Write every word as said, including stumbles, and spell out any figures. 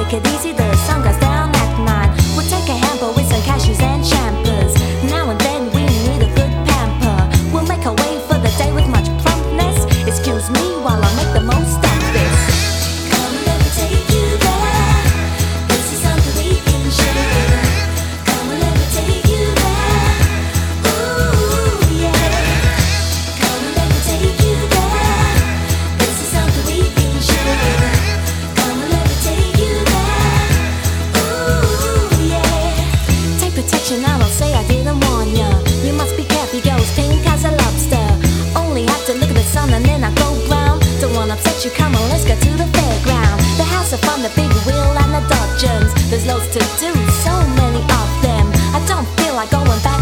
take it easy, the sun goes down at nine. We'll take a hamper with some cashews and champers. Now and then we need a good pamper. We'll make our way for the day with much plumpness. Excuse me while I make the most of this. Come and let me take you there. This is something we can share. Come and let me take you there. Ooh, yeah. Come and let me take you there. This is something we can share. Come and let me take you there. Ooh, yeah. Take protection, I will say I didn't warn ya. You must be careful, goes pink as a lobster. Only have to look at the sun and then I go brown. Don't wanna upset you, come on, let's go to the fairground. The house of fun, the big wheel and the dodgems. There's loads to do, so many of them. I don't feel like going back